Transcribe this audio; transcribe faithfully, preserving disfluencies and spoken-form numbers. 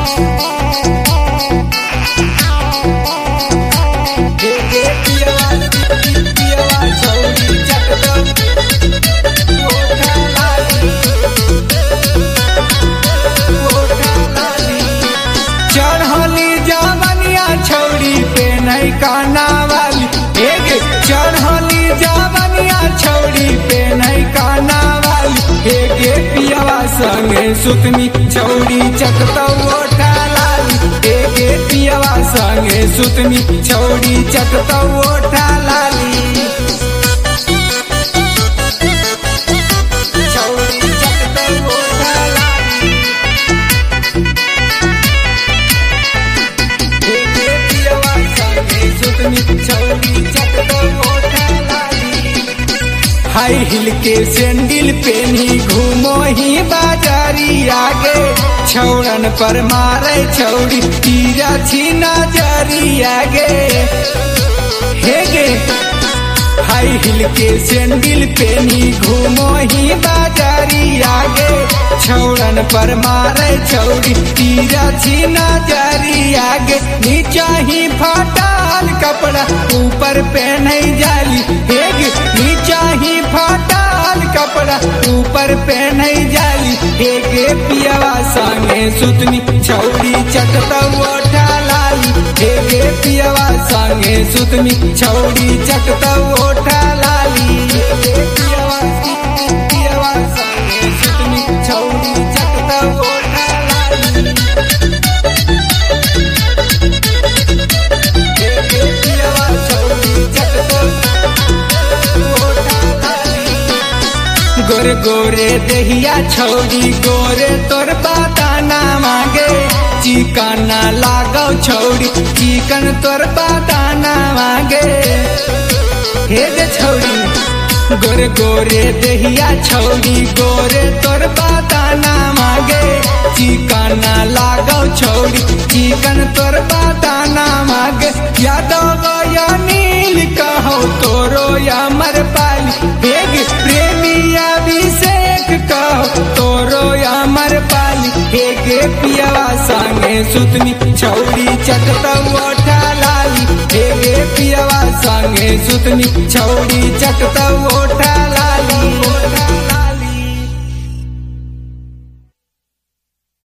चढ़ली जवनिया छौड़ी पे नहीं काना वाली, चढ़ली जवनिया छौड़ी पे नहीं काना वाली, हे पियवा संगे सुतनी छौड़ी चटतौ ओठा लाली, हे पियवा संगे सुतनी छौड़ी चटतौ ओठा लाली। हाई हिल के सैंडल पेनी घूमो ही बाजारी आगे, छौड़न पर मारे छौड़ी तीरा छी नजरी आगे, हे गे हाई हिल के सैंडल पेनी घूमो ही बाजारी आगे, छौड़न पर मारे छौड़ी तीरा छी नजरी आगे, नीचा ही फाटल कपड़ा ऊपर पहने जाली, हे गे नीचा ही फाटल कपड़ा ऊपर पहने जाली, हे गे पियवा संगे सुतनी छौड़ी चटतौ ओठा लाली, हे गे पियवा संगे सुतनी छौड़ी चटतौ ओठा लाली, हे पियवा पियवा संगे सुतनी छौड़ी चटतौ ओठा लाली, हे गे पियवा छौड़ी चटतौ ओठा लाली। गोरे गोरे देहिया छौड़ी गोरे तोर बादाना मांगे, चिकन लागौ छौड़ी चिकन तोर बादाना मांगे, हे गे छौड़ी गोरे गोरे देहिया छौड़ी गोरे तोर बादाना मांगे, चिकन लागौ छौड़ी चिकन तोर बादाना मांगे, यादव या नील कहो तोरो या मर पाली, हे गे प्रेमिया अभिषेक कहो तोरो या मर पाली, हे गे पियवा संगे सुतनी छौड़ी चटतौ ओठा लाली, हे गे पियवा संगे सुतनी छौड़ी चटतौ ओठा लाली।